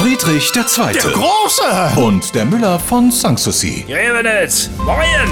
Friedrich II. Der Große! Und der Müller von Sanssouci. Grevenitz, moin!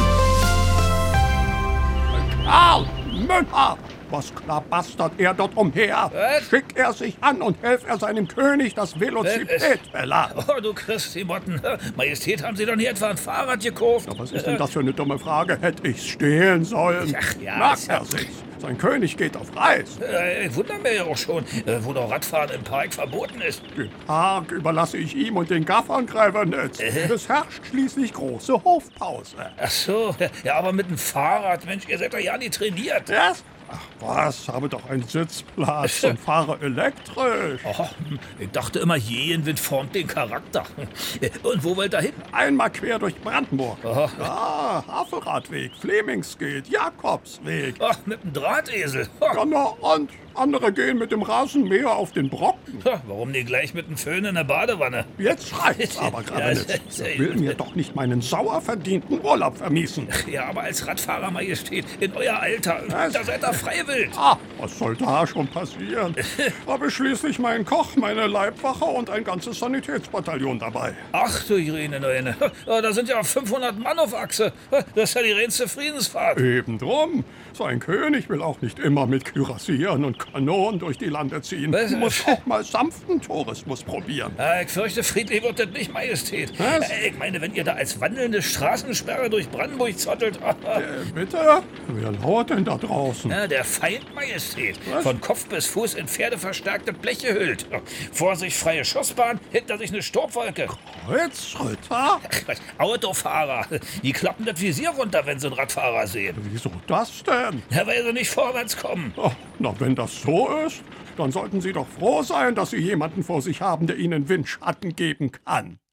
Karl Müller! Was klabastert er dort umher? Was? Schick er sich an und helf er seinem König das Velociped verladen. Oh, du kriegst die Motten. Majestät, haben Sie doch nie etwa ein Fahrrad gekauft? Was ist denn das für eine dumme Frage? Hätte ich's stehlen sollen? Ach ja, Merkt er sich's? Sein König geht auf Reis. Ich wundere mich ja auch schon, wo doch Radfahren im Park verboten ist. Den Park überlasse ich ihm und den Gaffern Grevenitz. Es herrscht schließlich große Hofpause. Ach so, ja, aber mit dem Fahrrad, Mensch, ihr seid doch ja nicht trainiert. Was? Ach was, habe doch einen Sitzplatz und fahre elektrisch. Oh, ich dachte immer, Jehenwind formt den Charakter. Und wo wollt ihr hin? Einmal quer durch Brandenburg. Aha. Ja, Havelradweg, Flemingsgate, Jakobsweg. Ach, mit dem Drahtesel. Oh, Ja, na, und andere gehen mit dem Rasenmäher auf den Brocken. warum nicht gleich mit dem Föhn in der Badewanne? Jetzt reicht's aber, Grevenitz. Ja, Ich will mir doch nicht meinen sauer verdienten Urlaub vermiesen. Ja, aber als Radfahrer, Majestät, in euer Alter, Was? da seid ihr freiwillig. Ah, was soll da schon passieren? Habe schließlich meinen Koch, meine Leibwache und ein ganzes Sanitätsbataillon dabei. Ach du Irene, Neune. Da sind ja 500 Mann auf Achse. Das ist ja die reinste Friedensfahrt. Eben drum. Sein König will auch nicht immer mit Kürassieren und Kanonen durch die Lande ziehen. Was? Muss auch mal sanften Tourismus probieren. Ich fürchte, friedlich wird das nicht, Majestät. Was? Ich meine, wenn ihr da als wandelnde Straßensperre durch Brandenburg zottelt. Bitte? Wer lauert denn da draußen? Ja, der Feind, Majestät. Was? Von Kopf bis Fuß in pferdeverstärkte Bleche hüllt. Vor sich freie Schussbahn, hinter sich eine Staubwolke. Kreuzritter? Autofahrer, die klappen das Visier runter, wenn sie einen Radfahrer sehen. Wieso das denn? Ja, weil sie nicht vorwärts kommen. Oh, na, wenn das so ist, dann sollten Sie doch froh sein, dass Sie jemanden vor sich haben, der Ihnen Windschatten geben kann.